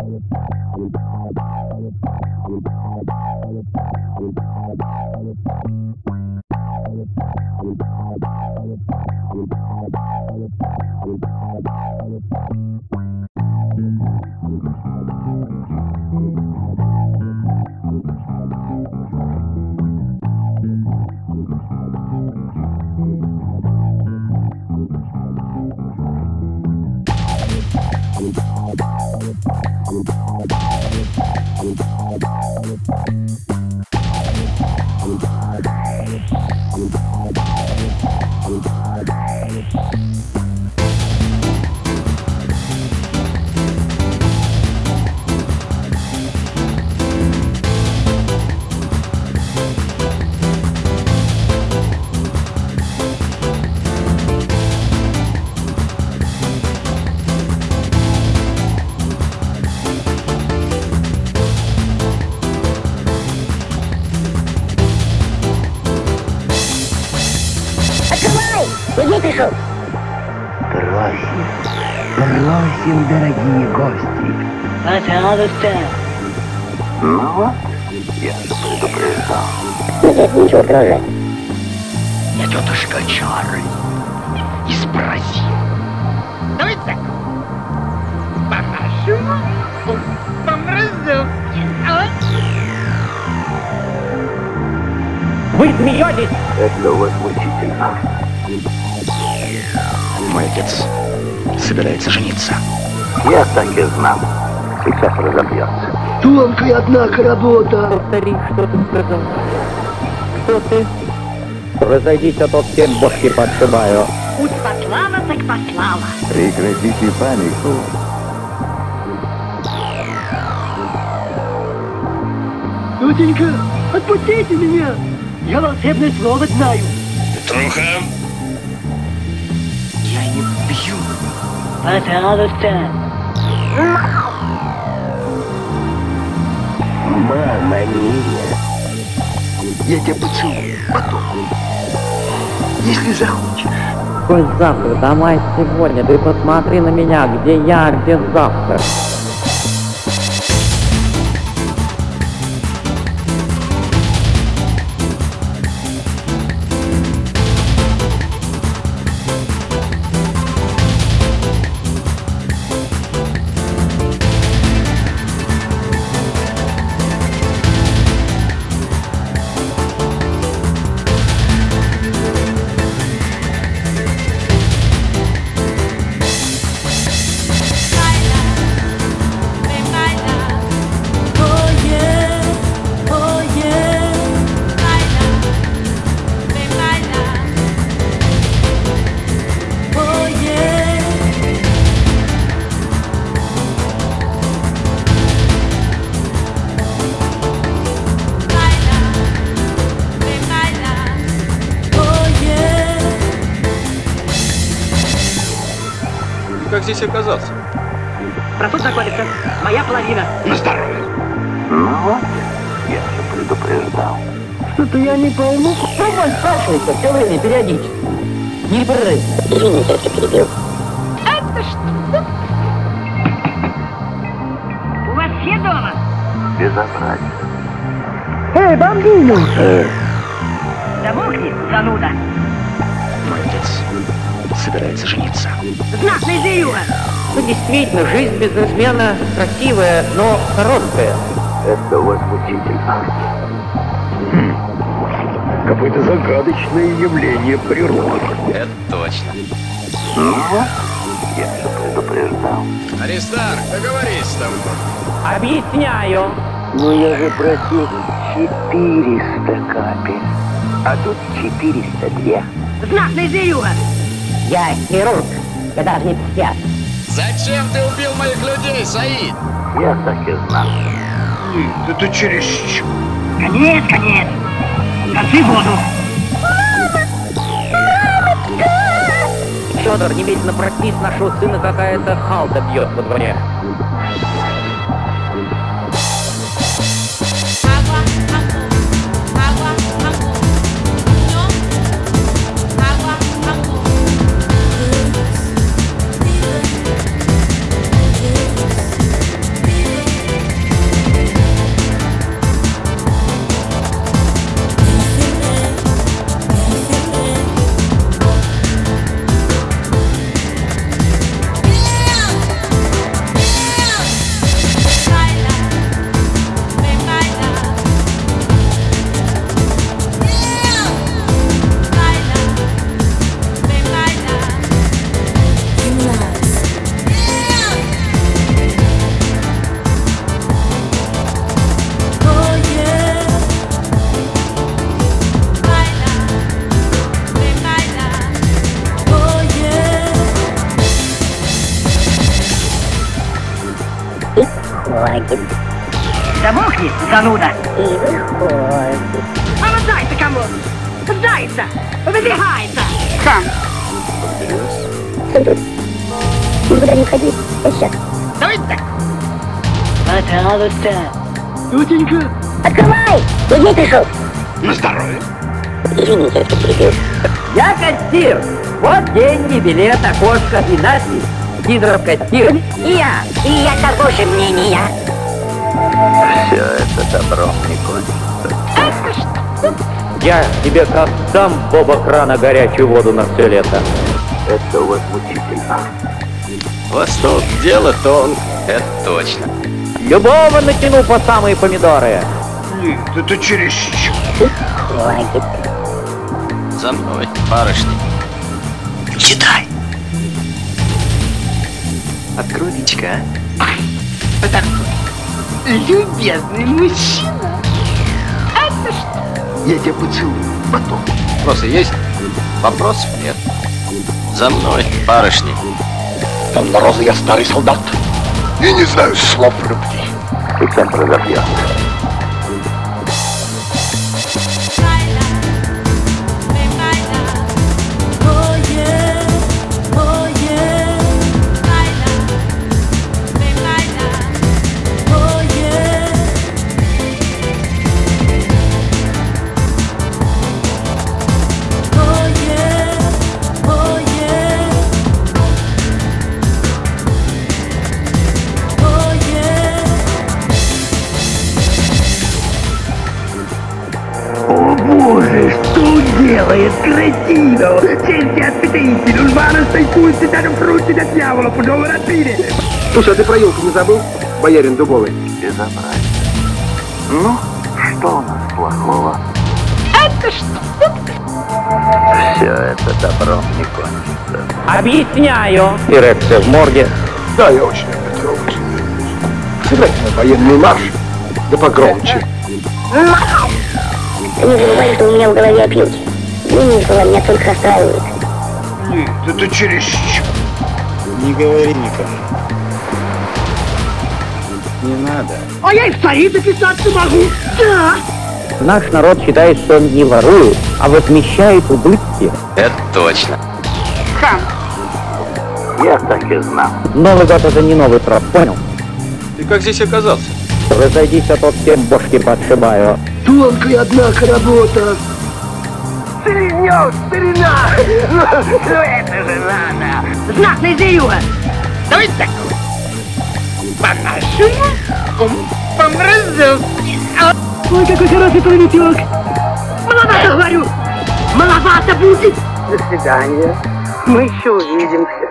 Медведь пришел. Просим, дорогие гости. Пожалуйста. Ну вот, я же предупреждал. Нет, ничего, продолжай. Я тетушка Чарли из Бразилии. Давайте так. По-нашему, по-бразильски. Вы смеетесь? Это возмутительно. Мой отец собирается жениться. Я так и знал. Сейчас разобьется. Тонкая, однако, работа. Повтори, что ты сказал. Кто ты? Разойдись, а то всем бошки подшибаю. Путь послала, так послала. Прекратите панику. Тетенька, отпустите меня. Я волшебное слово знаю. Труха! Я не бью. Пожалуйста. Мама мия. Я тебя поцелую потом. Если захочешь. Хоть завтра, давай сегодня. Ты посмотри на меня, где я, где завтра. Как здесь оказался? Проход находится. Моя половина. На здоровье. Ну вот, я же предупреждал. Что-то я не пойму. Давай, спрашивайся, все время, периодически. Не прерывай. Извините, если перебил. Это что? У вас все дома? Безобразие. Эй, бомбину! Замолкни, зануда. Мой отец собирается жениться. Знатный заюга. Ну, действительно, жизнь бизнесмена красивая, но короткая. Это возмутительно. Какое-то загадочное явление природы. Это точно. Ну вот, я же предупреждал. Аристарх, договорись с тобой. Объясняю. Ну я же просил 400 капель. А тут 402. Знатный заюга. Я хирург, я даже не психиатр. Зачем ты убил моих людей, Саид? Я так и знал. Нет, это чересчур. Конец, конец. Концы воду. Федор, немедленно проснись, нашего сына какая-то халда бьет во дворе. выходит, Замолкни, зануда. и выходит. А ну дай-то кому. Дай-то. Выбегай-то. Хам. Никуда не ходи, я сейчас. Давай так. Пожалуйста. Тутенька. Открывай! Где пришел? На здоровье. Извините, что перебил. Я кассир. Вот деньги, билет, окошко и надпись. Сидоров кассир. И я того же мнения. Все это добром не кончится. Я тебе как дам Боба крана горячую воду на все лето. Это возмутительно. Восток, дело тонкое, это точно. Любого натяну по самые помидоры. Нет, это чересчур. Хватит. За мной, барышни. Читай. Открой личка, а? Любезный мужчина. Это что? Я тебя поцелую. Потом. Вопросы есть? Вопросов нет. За мной, барышни. Там на розы я старый солдат. И не знаю слов любви. Сейчас разобьется. Боже, что делает кретино? Senti appetiti, non vanno stai pulsi, danno frutti da diavolo, потом rapire. Слушай, а ты про елку не забыл? Боярин Дубовый. Безобразие. Ну, что у нас плохого? Это что? Все это добром не кончится. Объясняю. Эрекция в морге. Да, я очень это трогаю. Сыграйте на военный марш. Да погромче. Ты не забывай, что у меня в голове опилки. Нынешнего меня только расстраивает. Нет, это чересчур. Не говори никому. Не надо. А я и в столице писаться могу. Да. Наш народ считает, что он не ворует, а возмещает убытки. Это точно. Хам. Я так и знал. Новый год — это не новый срок, понял? Ты как здесь оказался? Разойдись, а то всем бошки подшибаю. Тонкая, однако, работа. Старинёк, старина. Ну это же надо. Знатный заюга. Давай так. По-нашему, по-мразовски. Ой, какой хороший плавничок. Маловато, говорю. Маловато будет. До свидания. Мы еще увидимся.